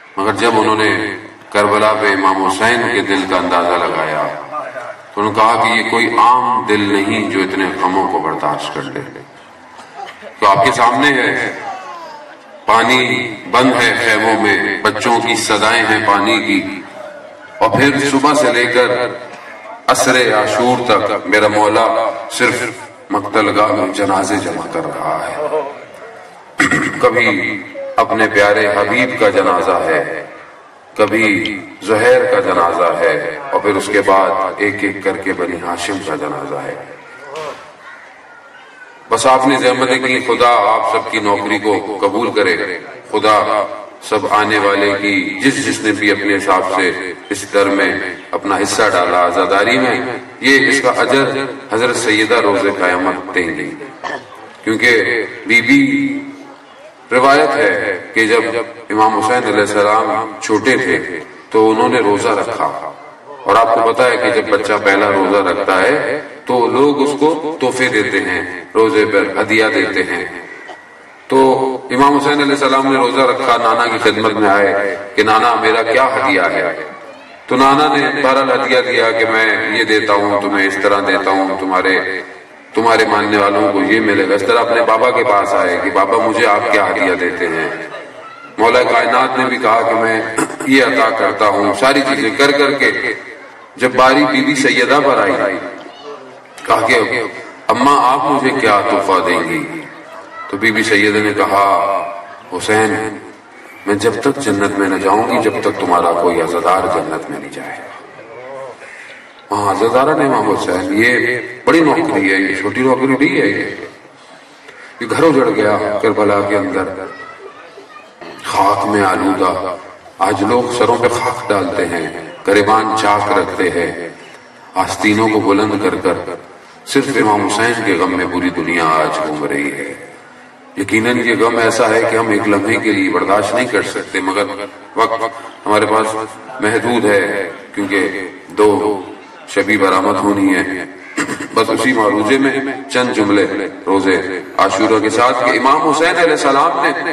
مگر جب انہوں نے کربلا پہ امام حسین کے دل کا اندازہ لگایا تو انہوں نے کہا کہ یہ کوئی عام دل نہیں جو اتنے غموں کو برداشت کر لے. تو آپ کے سامنے ہے، پانی بند ہے خیموں میں، بچوں کی صدائیں ہیں پانی کی، اور پھر صبح سے لے کر عصر عاشور تک میرا مولا صرف مقتل گاہ میں جنازے جمع کر رہا ہے. کبھی اپنے پیارے حبیب کا جنازہ ہے، کبھی زہیر کا جنازہ ہے، اور پھر اس کے بعد ایک ایک کر کے بنی ہاشم کا جنازہ ہے. بس آپ نے زحمت کی، خدا آپ سب کی نوکری کو قبول کرے، خدا سب آنے والے کی جس نے بھی اپنے حساب سے اس در میں اپنا حصہ ڈالا عزاداری میں، یہ اس کا اجر حضرت سیدہ روز قیامت دیں گی. کیونکہ بی بی روایت ہے کہ جب امام حسین علیہ السلام چھوٹے تھے تو انہوں نے روزہ رکھا، اور آپ کو پتا ہے کہ جب بچہ پہلا روزہ رکھتا ہے تو لوگ اس کو تحفے دیتے ہیں، روزے پر ہدیہ دیتے ہیں. تو امام حسین علیہ السلام نے روزہ رکھا، نانا کی خدمت میں آئے کہ نانا میرا کیا ہدیہ ہے؟ تو نانا نے بہرحال ہدیہ دیا کہ میں یہ دیتا ہوں تمہیں، اس طرح دیتا ہوں، تمہارے ماننے والوں کو یہ ملے گا. اس طرح اپنے بابا کے پاس آئے کہ بابا مجھے آپ کیا ہدیہ دیتے ہیں؟ مولا کائنات نے بھی کہا کہ میں یہ عطا کرتا ہوں. ساری چیزیں کر کر کے جب باری بی بی سیدہ پر آئی، کہا کہ اماں آپ مجھے کیا تحفہ دیں گی؟ تو بی بی سیدہ نے کہا حسین میں جب تک جنت میں نہ جاؤں گی جب تک تمہارا کوئی عزادار جنت میں نہیں جائے. ہاں عزادارہ نے امام حسین، یہ بڑی نوکری ہے، یہ چھوٹی نوکری نہیں ہے. یہ گھر اجڑ گیا کربلا کے اندر، خاک میں آلودہ. آج لوگ سروں پہ خاک ڈالتے ہیں، گریبان چاک رکھتے ہیں، آستینوں کو بلند کر کر. صرف امام حسین کے غم میں پوری دنیا آج گھوم رہی ہے. یقیناً یہ غم ایسا ہے کہ ہم ایک لمحے کے لیے برداشت نہیں کر سکتے، مگر وقت ہمارے پاس محدود ہے کیونکہ 2 شبی برآمد ہونی ہے. بس اسی معروضے میں چند جملے روزے عاشورہ کے ساتھ کہ امام حسین علیہ السلام نے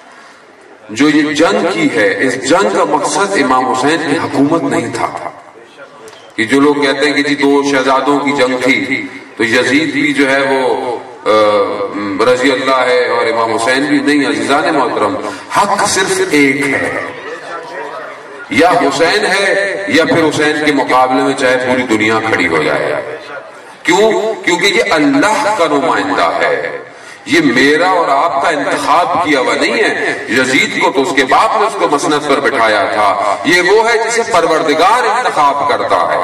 جو یہ جنگ کی ہے، اس جنگ کا مقصد امام حسین کی حکومت نہیں تھا. کہ جو لوگ کہتے ہیں کہ جی 2 شہزادوں کی جنگ تھی تو یزید بھی جو ہے وہ رضی اللہ ہے اور امام حسین بھی نہیں. عزیزان محترم، حق صرف ایک ہے، یا حسین ہے یا پھر حسین کے مقابلے میں چاہے پوری دنیا کھڑی ہو جائے. کیوں؟ کیونکہ یہ اللہ کا نمائندہ ہے، یہ میرا اور آپ کا انتخاب کیا ہوا نہیں ہے. یزید کو تو اس کے باپ نے اس کو مسند پر بٹھایا تھا. یہ وہ ہے جسے پروردگار انتخاب کرتا ہے،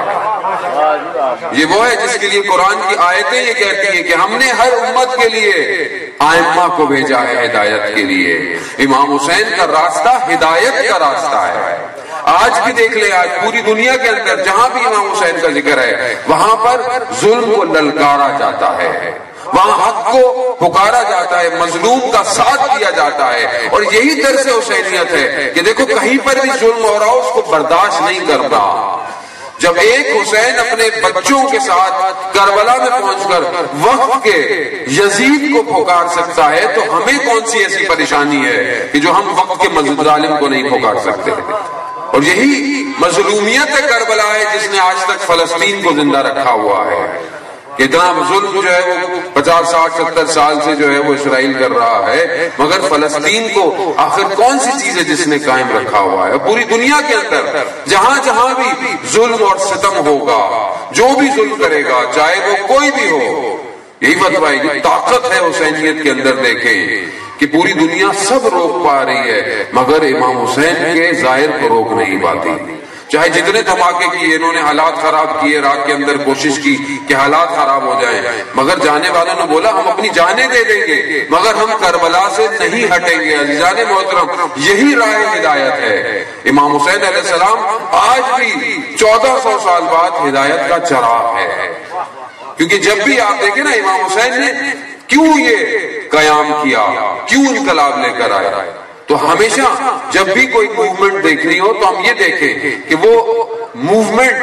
یہ وہ ہے جس کے لیے قرآن کی آیتیں یہ کہتی ہیں کہ ہم نے ہر امت کے لیے ائمہ کو بھیجا ہے ہدایت کے لیے. امام حسین کا راستہ ہدایت کا راستہ ہے. آج بھی دیکھ لیں، آج پوری دنیا کے اندر جہاں بھی امام حسین کا ذکر ہے وہاں پر ظلم کو للکارا جاتا ہے، وہاں حق کو پکارا جاتا ہے، مظلوم کا ساتھ دیا جاتا ہے. اور یہی درس حسینیت ہے کہ دیکھو کہیں پر بھی ظلم ہو رہا ہو اس کو برداشت نہیں کرتا. جب ایک حسین اپنے بچوں کے ساتھ کربلا میں پہنچ کر وقت کے یزید کو پکار سکتا ہے تو ہمیں کون سی ایسی پریشانی ہے کہ جو ہم وقت کے ظالم کو نہیں پکار سکتے. اور یہی مظلومیت کربلا ہے جس نے آج تک فلسطین کو زندہ رکھا ہوا ہے. کہ اتنا ظلم جو ہے وہ 50 60 70 سال سے جو ہے وہ اسرائیل کر رہا ہے، مگر فلسطین کو آخر کون سی چیز ہے جس نے قائم رکھا ہوا ہے؟ پوری دنیا کے اندر جہاں جہاں بھی ظلم اور ستم ہوگا، جو بھی ظلم کرے گا چاہے وہ کوئی بھی ہو، یہی فتویٰ ہے. طاقت ہے حسینیت کے اندر. دیکھیں کہ پوری دنیا سب روک پا رہی ہے مگر امام حسین کے ظاہر کو روک نہیں پاتی. چاہے جتنے دھماکے کیے، انہوں نے حالات خراب کیے، رات کے اندر کوشش کی کہ حالات خراب ہو جائیں، مگر جانے والوں نے بولا ہم اپنی جانیں دے دیں گے مگر ہم کربلا سے نہیں ہٹیں گے. عزیزان محترم، یہی راہ ہدایت ہے. امام حسین علیہ السلام آج بھی 1400 سال بعد ہدایت کا چراغ ہے. کیونکہ جب بھی آپ دیکھیں نا امام حسین نے کیوں یہ قیام کیا، کیوں انقلاب لے کر آیا، تو ہمیشہ جب بھی کوئی موومنٹ دیکھنی ہو تو ہم یہ دیکھیں کہ وہ موومنٹ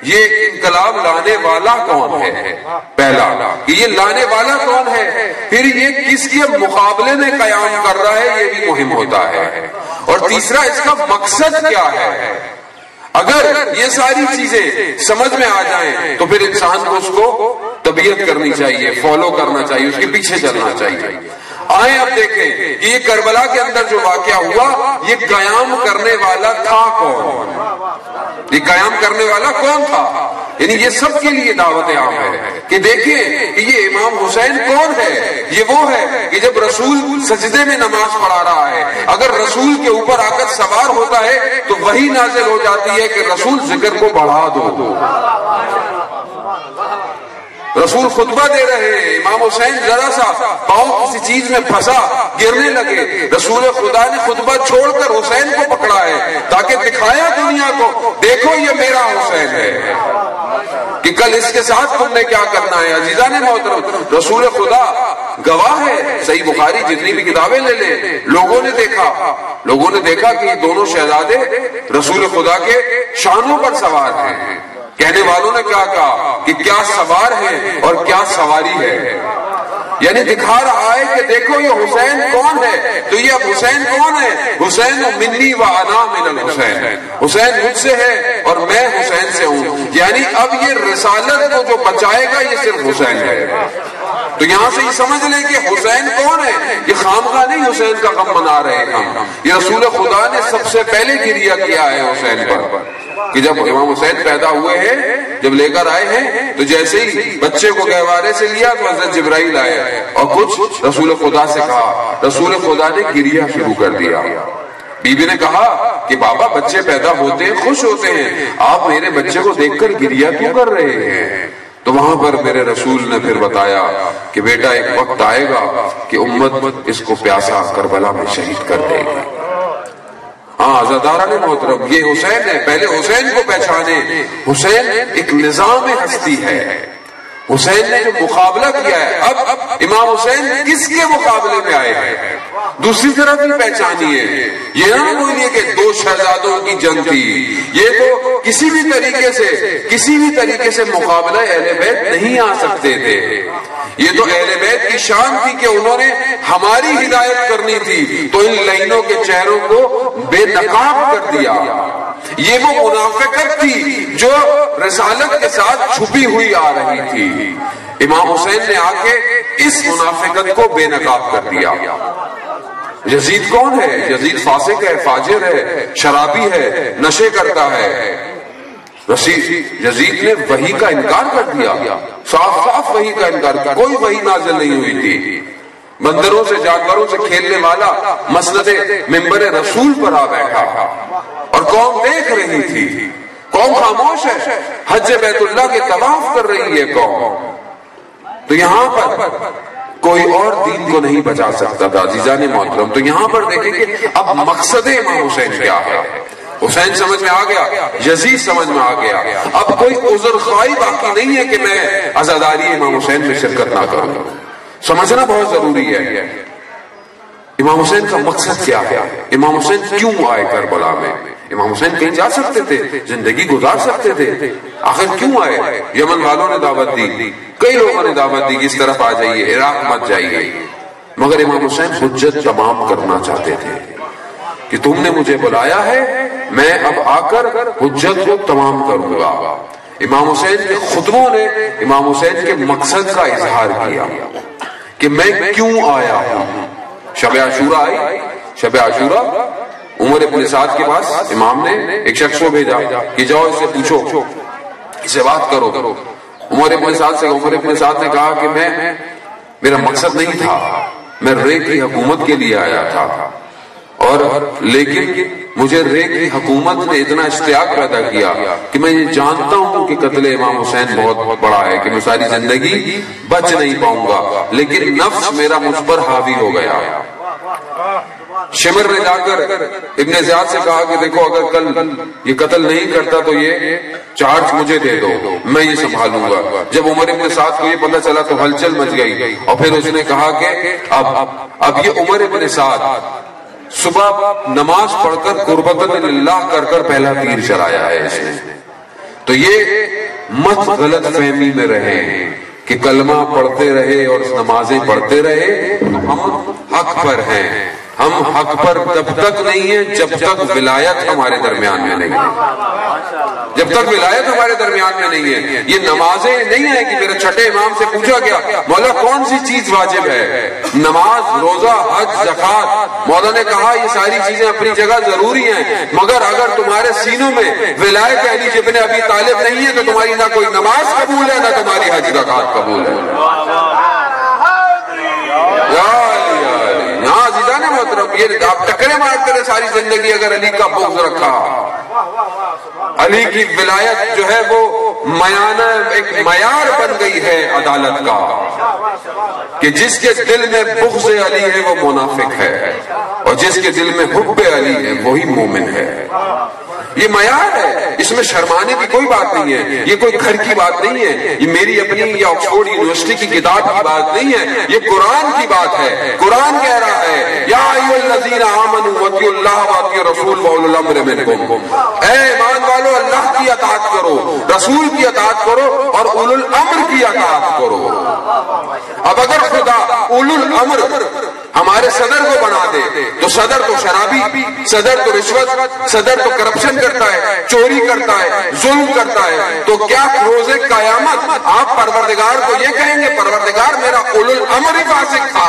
یہ انقلاب لانے والا کون ہے، پہلا کہ یہ لانے والا کون ہے، پھر یہ کس کے مقابلے میں قیام کر رہا ہے، یہ بھی مہم ہوتا ہے، اور تیسرا اس کا مقصد کیا ہے۔ اگر یہ ساری چیزیں سمجھ میں آ جائیں تو پھر انسان کو اس کو طبیعت کرنی چاہیے، فالو کرنا چاہیے، اس کے پیچھے چلنا چاہیے۔ آئیں اب دیکھیں کہ یہ کربلا کے اندر جو واقعہ ہوا، یہ قیام کرنے والا تھا کون، یہ قیام کرنے والا کون تھا، یعنی یہ سب کے لیے دعوت عام ہے کہ دیکھیں کہ یہ امام حسین کون ہے۔ یہ وہ ہے کہ جب رسول سجدے میں نماز پڑھا رہا ہے، اگر رسول کے اوپر آ کر سوار ہوتا ہے تو وہی نازل ہو جاتی ہے کہ رسول ذکر کو بڑھا دو۔ رسول خطبہ دے رہے ہیں، امام حسین ذرا سا پاؤں کسی چیز میں پھنسا، گرنے لگے، رسول خدا نے خطبہ چھوڑ کر حسین کو پکڑا ہے تاکہ دکھایا دنیا کو، دیکھو یہ میرا حسین ہے، کہ کل اس کے ساتھ تم نے کیا کرنا ہے۔ عزیزان محترم، رسول خدا گواہ ہے، صحیح بخاری جتنی بھی کتابیں لے لیں، لوگوں نے دیکھا کہ یہ دونوں شہزادے رسول خدا کے شانوں پر سوار ہیں۔ کہنے والوں نے کیا کہا کہ کیا سوار ہے اور کیا سواری ہے، یعنی دکھا رہا ہے کہ دیکھو یہ حسین کون ہے۔ تو یہ اب حسین کون ہے؟ حسین منی و انا من الحسین، حسین مجھ سے ہے اور میں حسین سے ہوں، یعنی اب یہ رسالت کو جو بچائے گا یہ صرف حسین ہے۔ تو یہاں سے یہ سمجھ لیں کہ حسین کون ہے، یہ خامخواہ نہیں حسین کا غم منا رہے ہم، یہ رسول خدا نے سب سے پہلے گریہ کیا ہے حسین پر، کہ جب امام حسین پیدا ہوئے ہیں، جب لے کر آئے ہیں تو جیسے ہی بچے کو گہوارے سے لیا تو حضرت جبرائیل آئے اور کچھ رسول خدا سے کہا، رسول خدا نے گریہ شروع کر دیا۔ بی بی نے کہا کہ بابا بچے پیدا ہوتے ہیں خوش ہوتے ہیں، آپ میرے بچے کو دیکھ کر گریہ کیوں کر رہے ہیں؟ تو وہاں پر میرے رسول نے پھر بتایا کہ بیٹا ایک وقت آئے گا کہ امت اس کو پیاسا کربلا میں شہید کر دے گی۔ ہاں عزاداران محترم، یہ حسین ہے، پہلے حسین کو پہچانے۔ حسین ایک نظام ہستی ہے، حسین نے جو مقابلہ کیا ہے، اب امام حسین کس کے مقابلے میں آئے ہیں دوسری طرف بھی پہچانیے۔ یہ نہ بولیے کہ دو شہزادوں کی جنگ تھی، یہ تو کسی بھی طریقے سے مقابلہ اہل بیت نہیں آ سکتے تھے۔ یہ تو اہل بیت کی شان تھی کہ انہوں نے ہماری ہدایت کرنی تھی تو ان لعینوں کے چہروں کو بے نقاب کر دیا۔ یہ وہ منافقت تھی جو رسالت کے ساتھ چھپی ہوئی آ رہی تھی، امام حسین نے آ کے اس منافقت کو بے نقاب کر دیا۔ یزید کون ہے؟ یزید فاسق ہے، فاجر ہے، شرابی ہے، نشے کرتا ہے۔ یزید نے وحی کا انکار کر دیا، صاف وحی کا انکار کیا، کوئی وحی نازل نہیں ہوئی تھی۔ بندروں سے جانوروں سے کھیلنے والا مسند منبر رسول پر آ بیٹھا اور قوم دیکھ رہی تھی، قوم خاموش ہے، حج بیت اللہ کے طواف کر رہی ہے قوم۔ تو یہاں پر کوئی اور دین کو نہیں بچا سکتا تھا عزیزان محترم۔ تو یہاں پر دیکھیں کہ اب مقصد امام حسین کیا ہے۔ حسین سمجھ میں آ گیا، یزید سمجھ میں آ گیا، اب کوئی عذر خواہی باقی نہیں ہے کہ میں عزاداری امام حسین میں شرکت نہ کروں۔ سمجھنا بہت ضروری ہے امام حسین کا مقصد کیا ہے، امام حسین کیوں آئے کربلا میں۔ امام حسین کہیں جا سکتے تھے، زندگی گزار سکتے تھے، آخر کیوں آئے؟ یمن والوں نے دعوت دی، کئی لوگوں نے دعوت دی کہ اس طرف آ جائیے، عراق مت جائیے، مگر امام حسین حجت تمام کرنا چاہتے تھے کہ تم نے مجھے بلایا ہے، میں اب آ کر حجت کو تمام کروں گا۔ امام حسین کے خطبوں نے امام حسین کے مقصد کا اظہار کیا کہ میں کیوں آیا ہوں۔ شب عاشورہ آئی، شب عاشورہ عمر ابن سعد کے پاس امام نے ایک شخص کو بھیجا کہ جاؤ اس سے پوچھو، اسے بات کرو۔ عمر ابن سعد نے کہا کہ میرا مقصد نہیں تھا، میں رے کی حکومت کے لیے آیا تھا، اور لیکن مجھے رے کی حکومت نے اتنا اشتیاق پیدا کیا کہ میں یہ جانتا ہوں کہ قتل امام حسین بہت بڑا ہے، کہ میں ساری زندگی بچ نہیں پاؤں گا، لیکن نفس میرا مجھ پر حاوی ہو گیا۔ شمر نے جا کر ابن زیاد سے کہا کہ دیکھو اگر کل یہ قتل نہیں کرتا تو یہ چارج مجھے دے دو، میں یہ سنبھالوں گا۔ جب عمر ابن سعد کو یہ پتہ چلا تو ہلچل مچ گئی، اور پھر اس نے کہا کہ اب یہ عمر ابن سعد صبح نماز پڑھ کر قربتاً للہ کر پہلا تیر چلایا ہے اس نے، تو یہ مت غلط فہمی میں رہے کہ کلمہ پڑھتے رہے اور نمازیں پڑھتے رہے تو ہم حق پر ہیں. ہم حق پر تب تک نہیں ہیں جب تک ولایت ہمارے درمیان میں نہیں ہے. جب تک ولایت ہمارے درمیان میں نہیں ہے. یہ نمازیں نہیں ہیں کہ میرے چھٹے امام سے پوچھا گیا مولا کون سی چیز واجب ہے؟ نماز، روزہ، حج، زکات. مولا نے کہا یہ ساری چیزیں اپنی جگہ ضروری ہیں، مگر اگر تمہارے سینوں میں ولایت علی ابن ابی طالب نہیں ہے تو تمہاری نہ کوئی نماز قبول ہے نہ تمہاری حج زکات قبول ہے. یہ آپ ٹکرے مارتے رہے ساری زندگی اگر علی کا بغض رکھا. علی کی ولایت جو ہے وہ ایک معیار بن گئی ہے عدالت کا کہ جس کے دل میں بغض علی ہے وہ منافق ہے اور جس کے دل میں حب علی ہے وہی مومن ہے. یہ معیار ہے، اس میں شرمانے کی کوئی بات نہیں ہے. یہ کوئی گھر کی بات نہیں ہے، یہ میری اپنی یا آکسفورڈ یونیورسٹی کی کتاب کی بات نہیں ہے، یہ قرآن کی بات ہے. قرآن کہہ رہا ہے یا ایھا الذین آمنوا واطیعوا اللہ واطیعوا الرسول واولی الامر منکم. اے ایمان والو اللہ کی اطاعت کرو، رسول کی اطاعت کرو اور اولو الامر کی اطاعت کرو. اب اگر خدا اولو الامر ہمارے صدر کو بنا دے تو صدر تو شرابی، صدر تو رشوت، صدر تو کرپشن کرتا ہے، چوری کرتا ہے، ظلم کرتا ہے، تو کیا روز قیامت آپ پروردگار کو یہ کہیں گے پروردگار میرا اولو الامر ہی فاسق تھا؟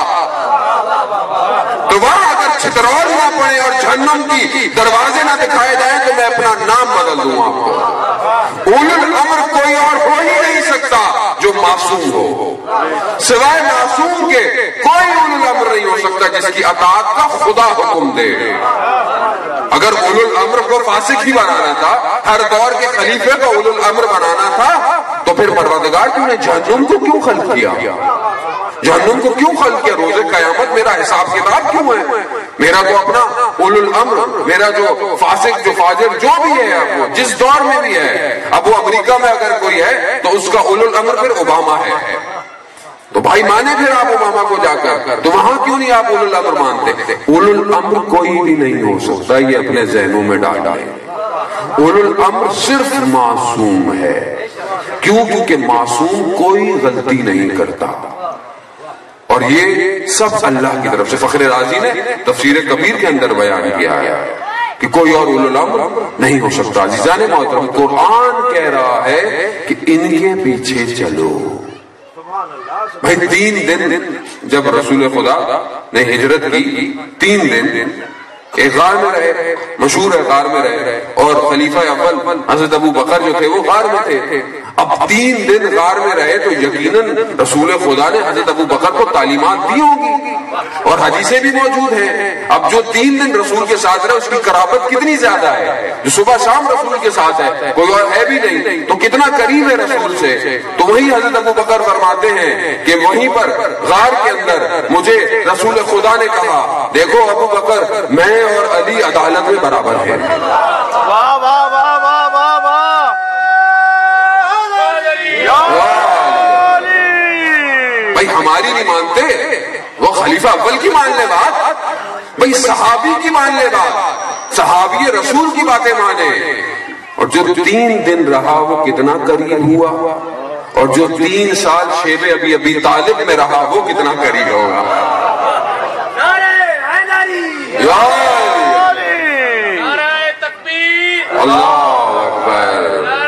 تو وہاں اگر چھترول نہ پڑے اور جہنم کی دروازے نہ دکھائے جائیں تو میں اپنا نام بدل دوں آپ کو. اولو الامر کوئی اور ہو ہی نہیں سکتا جو معصوم ہو. سوائے معصوم کے کوئی اولو الامر نہیں ہو سکتا جس کی اطاعت کا خدا حکم دے. اگر اولو الامر کو فاسق ہی بنانا تھا، ہر دور کے خلیفے کو اولو الامر بنانا تھا، تو پھر پروردگار تم نے جہنم کو کیوں خلق کیا؟ جہنم کو کیوں خلق کیا؟ روز قیامت میرا حساب کتاب کیوں ہے؟ میرا تو اپنا اولو الامر، میرا جو فاسق جو فاجر جو بھی ہے اب وہ جس دور میں بھی ہے، اب وہ امریکہ میں اگر کوئی ہے تو اس کا اولو الامر پھر اوباما ہے. تو بھائی مانے پھر آپ اوباما کو جا کر، تو وہاں کیوں نہیں آپ اولو الامر مانتے؟ اولو الامر کوئی بھی نہیں ہو سکتا، یہ اپنے ذہنوں میں ڈالا ہے. اولو الامر صرف معصوم ہے. کیوں؟ کیونکہ معصوم کوئی غلطی نہیں کرتا. اور یہ سب اللہ کی طرف سے. فخر رازی نے تفسیر کبیر کے اندر بیان کیا ہے کہ کوئی اور اولو الامر نہیں ہو سکتا. عزیزان محترم، قرآن کہہ رہا ہے کہ ان کے پیچھے چلو. بھائی 3 دن جب رسول خدا نے ہجرت کی، 3 دن ایک غار میں رہے، مشہور ہے غار میں رہے، اور خلیفہ اول حضرت ابو بکر جو تھے وہ غار میں تھے. اب 3 دن غار میں رہے تو یقیناً رسول خدا نے حضرت ابو بکر کو تعلیمات دی ہوں گی اور حدیثیں بھی موجود ہیں. اب جو 3 دن رسول کے ساتھ رہے اس کی قرابت کتنی زیادہ ہے، جو صبح شام رسول کے ساتھ ہے، کوئی اور ہے بھی نہیں، تو کتنا قریب ہے رسول سے. تو وہی حضرت ابو بکر فرماتے ہیں کہ وہیں پر غار کے اندر مجھے رسول خدا نے کہا دیکھو ابو بکر میں اور علی عدالت میں برابر ہیں. واہ واہ واہ واہ واہ واہ. بھائی ہماری نہیں مانتے، وہ خلیفہ اول کی مان لے بات، بھائی صحابی کی مان لے بات، صحابی رسول کی باتیں مانے. اور جو 3 دن رہا وہ کتنا قریب ہوا، اور جو 3 سال شیب ابی طالب میں رہا وہ کتنا قریب ہوگا. اللہ اکبر،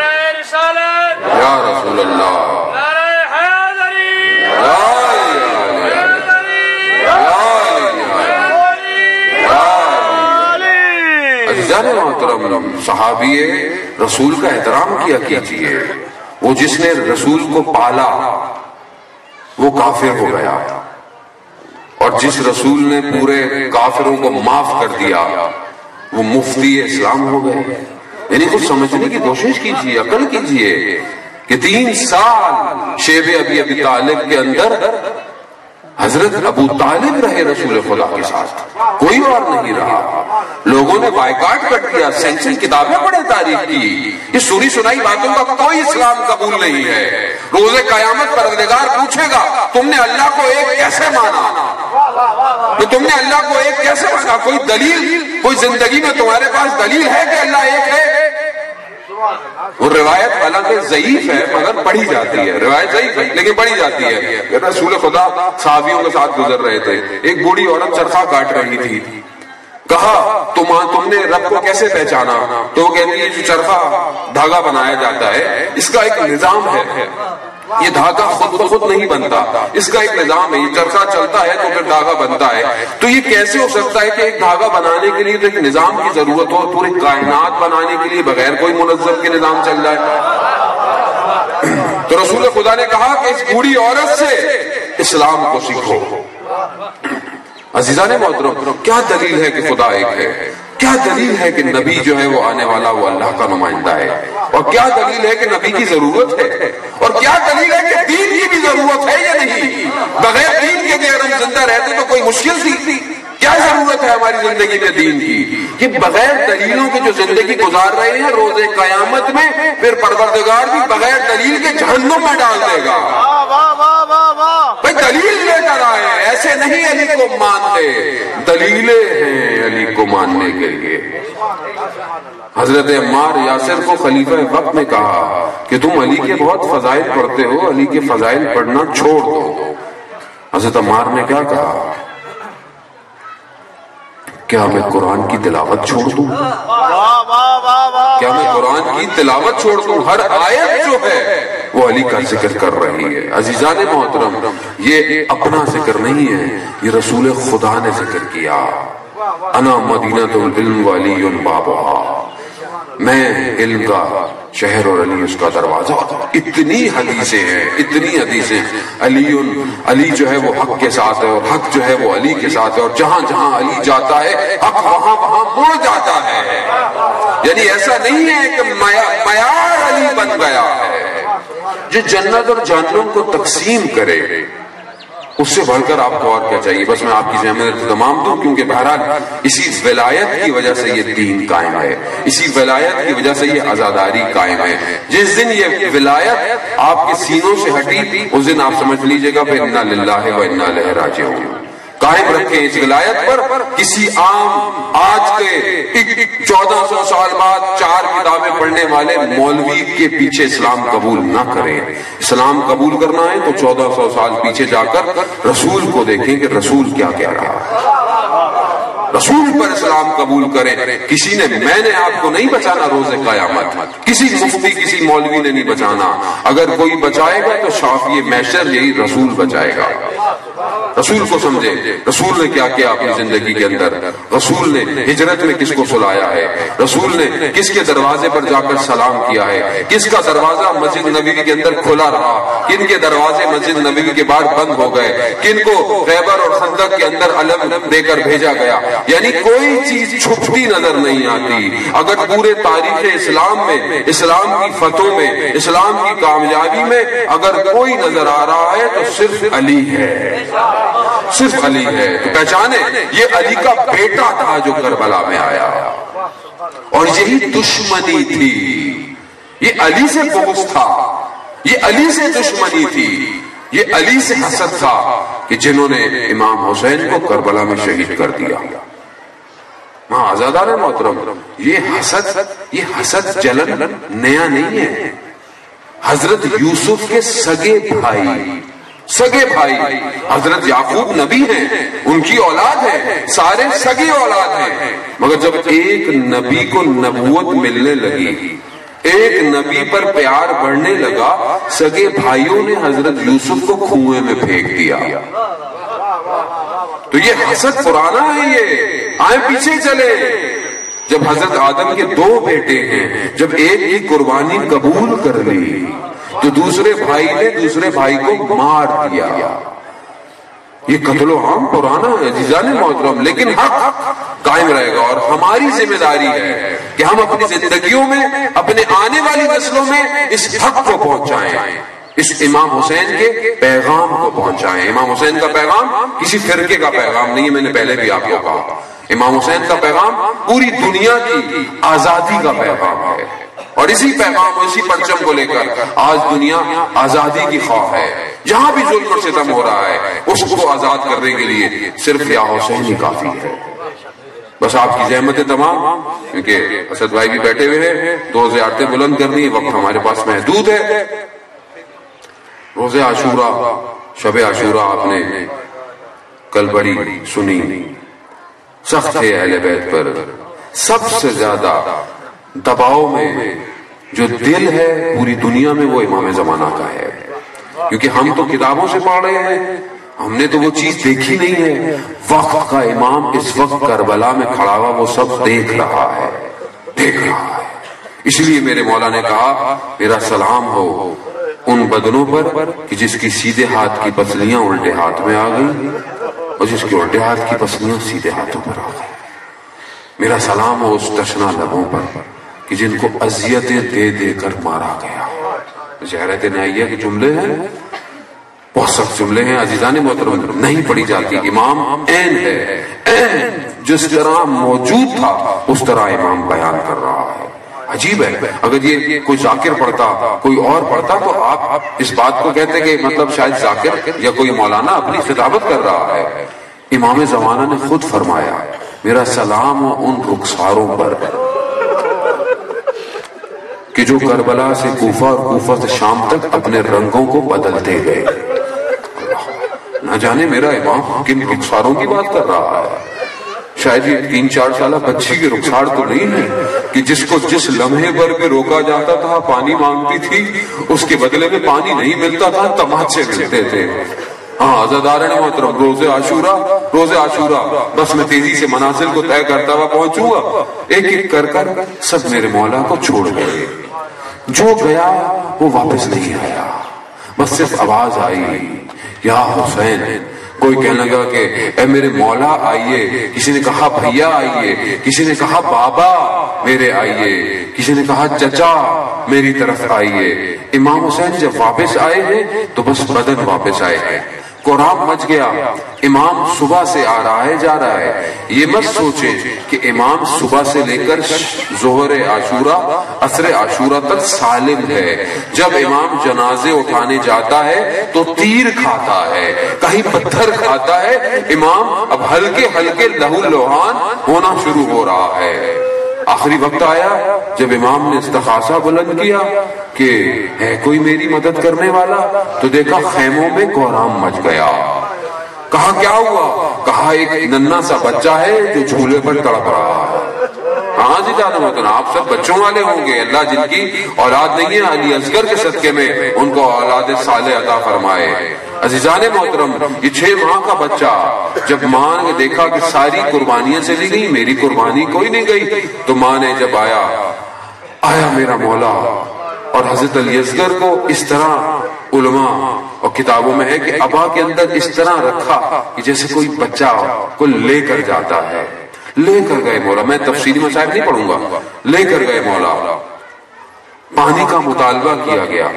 یا رسول اللہ، صحابی رسول کا احترام کیا کیجیے. وہ جس نے رسول کو پالا وہ کافر ہو گیا، اور جس رسول نے پورے کافروں کو معاف کر دیا وہ مفتی اسلام ہو گئے. یعنی کچھ سمجھنے کی کوشش کیجیے، عقل کیجیے کہ 3 سال شیب ابی طالب کے اندر حضرت ابو طالب رہے رسول خدا کے ساتھ، کوئی اور نہیں رہا. لوگوں نے بائیکاٹ کر دیا، سینکڑوں کتابیں پڑھیں تاریخ کی. یہ سنی سنائی باتوں کا کوئی اسلام قبول نہیں ہے. روز قیامت پروردگار پوچھے گا تم نے اللہ کو ایک کیسے مانا، تو تم نے اللہ کو ایک کیسے مانا؟ کوئی دلیل، کوئی زندگی میں تمہارے پاس دلیل ہے کہ اللہ ایک ہے؟ وہ روایت حالانکہ ضعیف ہے مگر پڑھی جاتی ہے، روایت ضعیف ہے لیکن پڑھی جاتی ہے کہ رسول خدا صحابیوں کے ساتھ گزر رہے تھے، ایک بوڑھی عورت چرخا کاٹ رہی تھی، کہا تم نے رب کو کیسے پہچانا؟ تو وہ کہتی ہے جو چرخا دھاگا بنایا جاتا ہے اس کا ایک نظام ہے، یہ دھاگا خود بخود نہیں بنتا، اس کا ایک نظام ہے، یہ چرخا چلتا ہے تو پھر دھاگا بنتا ہے، تو یہ کیسے ہو سکتا ہے کہ ایک دھاگا بنانے کے لیے تو ایک نظام کی ضرورت ہو، پوری کائنات بنانے کے لیے بغیر کوئی منظم کے نظام چل جائے؟ تو رسول خدا نے کہا کہ اس بوڑھی عورت سے اسلام کو سیکھو۔ عزیزان محترم، کیا دلیل ہے کہ خدا ایک ہے؟ کیا دلیل ہے کہ نبی جو ہے وہ آنے والا وہ اللہ کا نمائندہ ہے؟ اور کیا دلیل ہے کہ نبی کی ضرورت ہے؟ اور کیا دلیل ہے کہ دین کی بھی ضرورت ہے یا نہیں؟ بغیر دین کے اگر ہم زندہ رہتے تو کوئی مشکل تھی؟ کیا ضرورت ہے ہماری زندگی میں دین کی کہ بغیر دلیلوں کے جو زندگی گزار رہے ہیں روز قیامت میں پھر پروردگار بھی بغیر دلیل کے جہنم میں ڈال دے گا۔ بھائی دلیل لے کر آئے، ایسے نہیں علی کو مانتے، دلیلیں ہیں علی کو ماننے کے لیے۔ حضرت عمار یاسر کو خلیفہ وقت نے کہا کہ تم علی کے بہت فضائل پڑھتے ہو، علی کے فضائل پڑھنا چھوڑ دو۔ حضرت عمار نے کیا کہا؟ کیا میں قرآن کی تلاوت چھوڑ دوں؟ کیا میں قرآن کی تلاوت چھوڑ دوں؟ ہر آیت جو ہے وہ علی کا ذکر کر رہی ہے۔ عزیزان محترم، یہ اپنا ذکر نہیں ہے، یہ رسول خدا نے ذکر کیا۔ انا مدینۃ العلم وعلی بابھا، میں علم کا شہر اور علی اس کا دروازہ۔ اتنی حدیثیں ہیں، اتنی حدیثیں، علی جو ہے وہ حق کے ساتھ ہے اور حق جو ہے وہ علی کے ساتھ ہے، اور جہاں جہاں علی جاتا ہے حق وہاں وہاں مڑ جاتا ہے۔ یعنی ایسا نہیں ہے کہ معیار علی بن گیا ہے۔ جو جنت اور جہنم کو تقسیم کرے اس سے بڑھ کر آپ کو اور کیا چاہیے؟ بس میں آپ کی ذہن میں تمام دوں، کیونکہ بہرحال اسی ولایت کی وجہ سے یہ دین قائم ہے، اسی ولایت کی وجہ سے یہ عزاداری قائم ہے۔ جس دن یہ ولایت آپ کے سینوں سے ہٹی اس دن آپ سمجھ لیجئے گا کہ انا للہ و انا الیہ راجعون۔ قائم رکھیں اس ولایت پر۔ کسی عام آج کے 1400 سال بعد 4 کتابیں پڑھنے والے مولوی کے پیچھے اسلام قبول نہ کریں۔ اسلام قبول کرنا ہے تو 1400 سال پیچھے جا کر رسول کو دیکھیں کہ رسول کیا کہہ رہا ہے، رسول پر اسلام قبول کریں۔ کسی نے، میں نے آپ کو نہیں بچانا روز قیامت، کسی مفتی کسی مولوی نے نہیں بچانا۔ اگر کوئی بچائے گا تو شافعی محشر یہی رسول بچائے گا۔ رسول کو سمجھے، رسول نے کیا کیا اپنی زندگی کے اندر، رسول نے ہجرت میں کس کو سلایا ہے، رسول نے کس کے دروازے پر جا کر سلام کیا ہے، کس کا دروازہ مسجد نبوی کے اندر کھلا رہا، کن کے دروازے مسجد نبوی کے باہر بند ہو گئے، کن کو خیبر اور خندق کے اندر علم دے کر بھیجا گیا۔ یعنی کوئی چیز چھپتی نظر نہیں آتی۔ اگر پورے تاریخ اسلام میں، اسلام کی فتحوں میں، اسلام کی کامیابی میں اگر کوئی نظر آ رہا ہے تو صرف علی ہے، صرف علی ہے۔ تو پہچانے یہ علی کا بیٹا تھا جو کربلا میں آیا، اور یہی دشمنی تھی، یہ علی سے بغض تھا، یہ علی سے دشمنی تھی، یہ علی سے حسد تھا کہ جنہوں نے امام حسین کو کربلا میں شہید کر دیا۔ ہاں آزادار محترم، یہ حسد جلن نیا نہیں ہے۔ حضرت یوسف کے سگے بھائی حضرت یعقوب نبی ہیں، ان کی اولاد ہے، سارے سگے اولاد ہیں، مگر جب ایک نبی کو نبوت ملنے لگی، ایک نبی پر پیار بڑھنے لگا، سگے بھائیوں نے حضرت یوسف کو کنویں میں پھینک دیا۔ تو یہ حسد پرانا ہے، یہ آئے پیچھے چلے۔ جب حضرت آدم کے 2 بیٹے ہیں، جب ایک کی قربانی قبول کر لی تو دوسرے بھائی نے دوسرے بھائی کو مار دیا۔ یہ قتل و عام پرانا ہے عزیزان محترم، لیکن حق قائم رہے گا، اور ہماری ذمہ داری ہے کہ ہم اپنی زندگیوں میں، اپنے آنے والی نسلوں میں اس حق کو پہنچائیں، اس امام حسین کے پیغام کو پہنچائیں۔ امام حسین کا پیغام کسی فرقے کا پیغام نہیں ہے، میں نے پہلے بھی آپ کو کہا، امام حسین کا پیغام پوری دنیا کی آزادی کا پیغام ہے، اور اسی پیغام، اسی پرچم کو لے کر آج دنیا آزادی کی خواہ ہے۔ جہاں بھی ظلم اور ستم ہو رہا ہے اس کو آزاد کرنے کے لیے صرف یا حسین ہی کافی ہے۔ بس آپ کی زحمتیں تمام، کیونکہ اسد بھائی بھی بیٹھے ہوئے ہیں، دو زیارتیں بلند کرنی ہے، وقت ہمارے پاس محدود ہے۔ روز عاشورہ، شب عاشورہ آپ نے کل بڑی سنی، سخت ہے اہل بیت پر، سب سے زیادہ دباؤ میں جو دل ہے پوری دنیا میں وہ امام زمانہ کا ہے، کیونکہ ہم تو کتابوں سے پڑھ رہے ہیں، ہم نے تو وہ چیز دیکھی نہیں ہے۔ وقت کا امام اس وقت کربلا میں کھڑا ہوا وہ سب دیکھ رہا ہے، دیکھ رہا ہے۔ اس لیے میرے مولا نے کہا میرا سلام ہو ان بدنوں پر کہ جس کی سیدھے ہاتھ کی پسلیاں الٹے ہاتھ میں آ گئی اور جس کے الٹے ہاتھ کی پسلیاں سیدھے ہاتھوں پر آ گئی۔ میرا سلام ہو اس تشنا لبوں پر کہ جن کو اذیتیں دے دے کر مارا گیا۔ زہرت نائیہ کے جملے ہیں، بہت سخت جملے ہیں عزیزان محترم، نہیں پڑھی جاتی۔ امام عین ہے، عین جس طرح موجود تھا اس طرح امام بیان کر رہا ہے۔ عجیب ہے، اگر یہ کوئی ذاکر پڑھتا، کوئی اور پڑھتا تو آپ اس بات کو کہتے کہ مطلب شاید ذاکر یا کوئی مولانا اپنی خطابت کر رہا ہے۔ امام زمانہ نے خود فرمایا میرا سلام ہو ان رخساروں پر کہ جو کربلا سے کوفہ اور کوفہ سے شام تک اپنے رنگوں کو بدلتے گئے۔ نہ جانے میرا امام کن رخساروں کی بات کر رہا ہے۔ شاید یہ 3-4 سالہ بچی کے رخسار تو نہیں ہے کہ جس کو جس لمحے پر بھی روکا جاتا تھا پانی مانگتی تھی، اس کے بدلے میں پانی نہیں ملتا تھا، تماچے ملتے تھے۔ ہاں عزادارین محترم، روز عاشورہ، روز عاشورہ، بس میں تیزی سے منازل کو طے کرتا ہوا پہنچوں گا۔ ایک ایک کر کر سب میرے مولا کو چھوڑ گئے، جو گیا وہ واپس نہیں آیا، بس صرف آواز آئی یا حسین۔ کوئی کہنے لگا کہ اے میرے مولا آئیے، کسی نے کہا بھیا آئیے، کسی نے کہا بابا میرے آئیے، کسی نے کہا چچا میری طرف آئیے۔ امام حسین جب واپس آئے ہیں تو بس بدن واپس آئے ہیں، قرآن مچ گیا۔ امام صبح سے آ رہا ہے جا رہا ہے، یہ مت سوچے کہ امام صبح سے لے کر ظہر عاشورہ عصر عاشورہ تک سالم ہے۔ جب امام جنازے اٹھانے جاتا ہے تو تیر کھاتا ہے، کہیں پتھر کھاتا ہے۔ امام اب ہلکے ہلکے لہو لوہان ہونا شروع ہو رہا ہے۔ آخری وقت آیا جب امام نے استغاثہ بلند کیا کہ ہے کوئی میری مدد کرنے والا، تو دیکھا خیموں میں کوہرام مچ گیا۔ کہا کیا ہوا؟ کہا ایک ننھا سا بچہ ہے جو جھولے پر تڑپ رہا ہے۔ ہاں جی جانا محترم، آپ سب بچوں والے ہوں گے، اللہ جن کی اولاد نہیں ہے علی اصغر کے صدقے میں ان کو اولاد صالح عطا فرمائے۔ عزیزان محترم، یہ 6 ماہ کا بچہ جب ماں نے دیکھا کہ ساری قربانیاں چلی گئی، میری قربانی کوئی نہیں گئی، تو ماں نے جب آیا میرا مولا، اور حضرت علی اصغر کو اس طرح علماء اور کتابوں میں ہے کہ ابا کے اندر اس طرح رکھا کہ جیسے کوئی بچہ کو لے کر جاتا ہے۔ لے کر گئے مولا، میں تفصیلی مسائل نہیں پڑھوں گا، لے کر گئے مولا۔ پانی کا مطالبہ کیا گیا،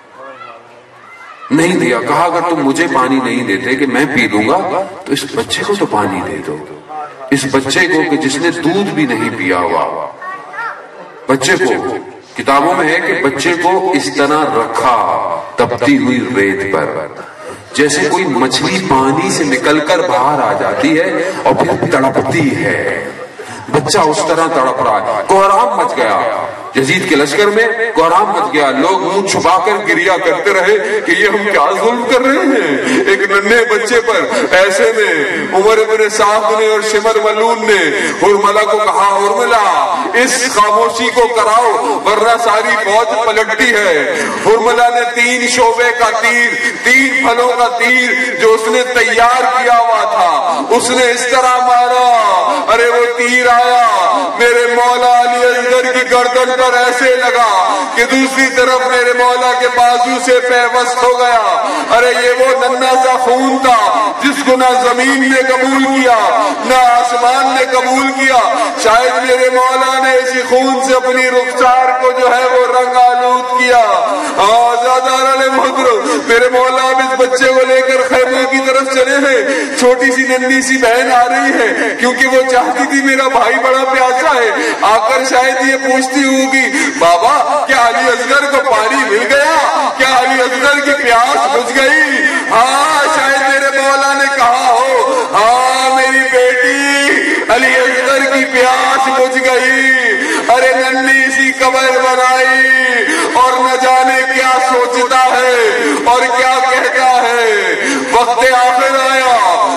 نہیں دیا۔ کہا اگر تم مجھے پانی نہیں دیتے کہ میں پی لوں گا تو اس بچے کو تو پانی دے دو، اس بچے کو کہ جس نے دودھ بھی نہیں پیا ہوا۔ بچے کو کتابوں میں ہے کہ بچے کو اس طرح رکھا تپتی ہوئی ریت پر، جیسے کوئی مچھلی پانی سے نکل کر باہر آ جاتی ہے اور پھر تڑپتی ہے، بچہ اس طرح تڑپ رہا ہے۔ کوہرام مچ گیا، یزید کے لشکر میں کوہرام مچ گیا، لوگ منہ چھپا کر گریا کرتے رہے کہ یہ ہم کیا ظلم کر رہے ہیں ایک ننھے بچے پر۔ ایسے میں عمر بن سعد نے اور شمر ملون نے ہرملہ کو کہا ہرملہ اس خاموشی کو کراؤ ورنہ ساری فوج پلٹتی ہے۔ ہرملہ نے 3 شعبے کا تیر، 3 پھلوں کا تیر جو اس نے تیار کیا ہوا تھا اس نے اس طرح مارا، ارے وہ تیر آیا میرے مولا علی اصغر کی گردن پر ایسے لگا کہ دوسری طرف میرے مولا کے بازو سے پیوست ہو گیا۔ ارے یہ وہ ننھا سا خون تھا جس کو نہ زمین نے قبول کیا نہ آسمان نے قبول کیا، شاید میرے مولا نے اسی خون سے اپنی رخسار کو جو ہے وہ رنگ آلود کیا۔ میرے مولا اب اس بچے کو لے کر خیمے کی طرف چلے ہیں، چھوٹی سی ننھی سی بہن آ رہی ہے کیونکہ وہ چاہتی تھی میرا بھائی بڑا پیاسا ہے، آ کر شاید یہ پوچھتی ہوگی بابا کیا علی اصغر کو پانی مل گیا، کیا علی اصغر کی پیاس بجھ گئی؟ ہاں شاید میرے مولا نے کہا ہو ہاں میری بیٹی علی اصغر کی ننھی سی قبر بنائی اور نہ جانے کیا سوچتا ہے اور کیا کہتا ہے. وقت آخر آیا،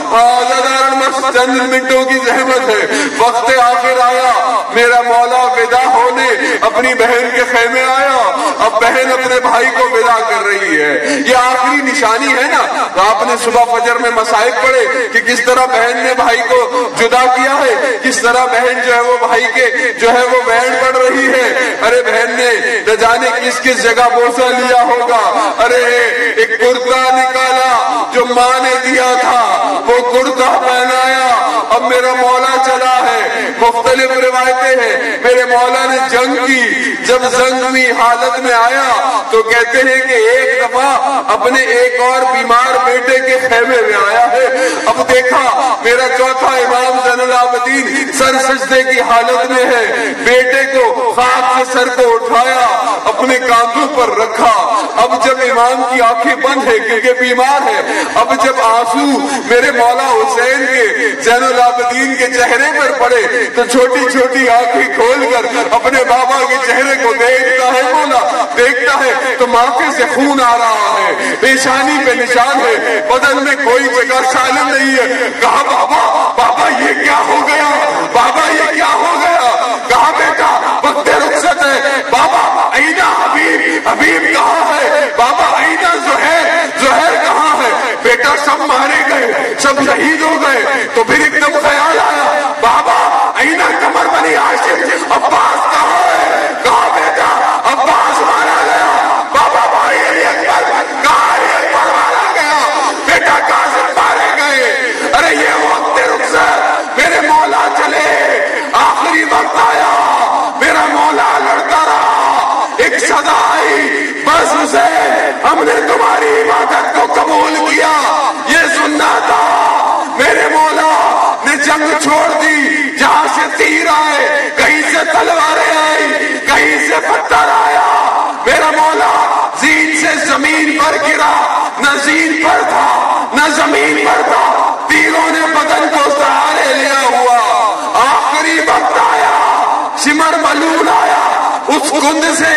چند منٹوں کی زحمت ہے. وقت آخر آیا، میرا مولا ودا ہونے اپنی بہن کے خیمے آیا. اب بہن اپنے بھائی کو ودا کر رہی ہے. یہ آخری نشانی ہے نا. آپ نے صبح فجر میں مسائل پڑھے کہ کس طرح بہن نے بھائی کو جدا کیا ہے، کس طرح بہن جو ہے وہ بھائی کے جو ہے وہ بینڈ پڑھ رہی ہے. ارے بہن نے نہ جانے کس کس جگہ بوسہ لیا ہوگا. ارے ایک کرتا نکالا جو ماں نے دیا تھا، وہ کرتا پہنایا. اب میرا مولا چلا ہے. مختلف روایتیں ہیں. میرے مولا نے جنگ کی. جب زخمی حالت میں آیا تو کہتے ہیں کہ ایک دفعہ اپنے ایک اور بیمار بیٹے کے خیمے میں آیا ہے. اب دیکھا میرا چوتھا امام زین العابدین سر سجدے کی حالت میں ہے. بیٹے کو خاک سے سر کو اٹھایا، اپنے کاندھوں پر رکھا. اب جب امام کی آنکھیں بند ہے کیونکہ بیمار ہے، اب جب آنسو میرے مولا حسین کے زین العابدین کے چہرے پر پڑے تو چھوٹی چھوٹی آنکھیں کھول کر اپنے بابا کے چہرے کو دیکھتا ہے. مولا دیکھتا ہے تو ماتھے سے خون آ رہا ہے، پیشانی پہ نشان ہے، بدن میں کوئی جگہ سالم نہیں ہے. کہا بابا یہ کیا ہو گیا؟ بابا یہ کیا ہو گیا؟ کہا بیٹا وقت رخصت ہے. بابا اینا حبیب کہاں ہے؟ بابا اینا زہیر کہاں ہے؟ بیٹا سب مارے گئے، سب شہید ہو گئے. تو پھر ایک دم خیال آیا، بابا اینا قمر بنی ہاشم، عباس کہاں ہے؟ کہا بیٹا عباس مارا گیا. بابا بھائی علی اکبر کہاں؟ علی اکبر مارا گیا. بیٹا قاسم مارے گئے. ارے یہ وقت رخصت، میرے مولا چلے. آخری وقت آیا، میرا مولا لڑتا رہا. ایک صدا آئی، بس حسین ہم نے تمہاری عبادت کو قبول کیا. یہ سننا تھا. میرے مولا نے جنگ چھوڑ دی. جہاں سے تیر آئے، کہیں سے تلواریں آئی، کہیں سے پتھر آیا. میرا مولا زین سے زمین پر گرا، نہ زین پر تھا نہ زمین پر تھا. تیروں نے بدن کو سہارے لیا ہوا. آخری وقت آیا، سمر ملول آیا. اس کند سے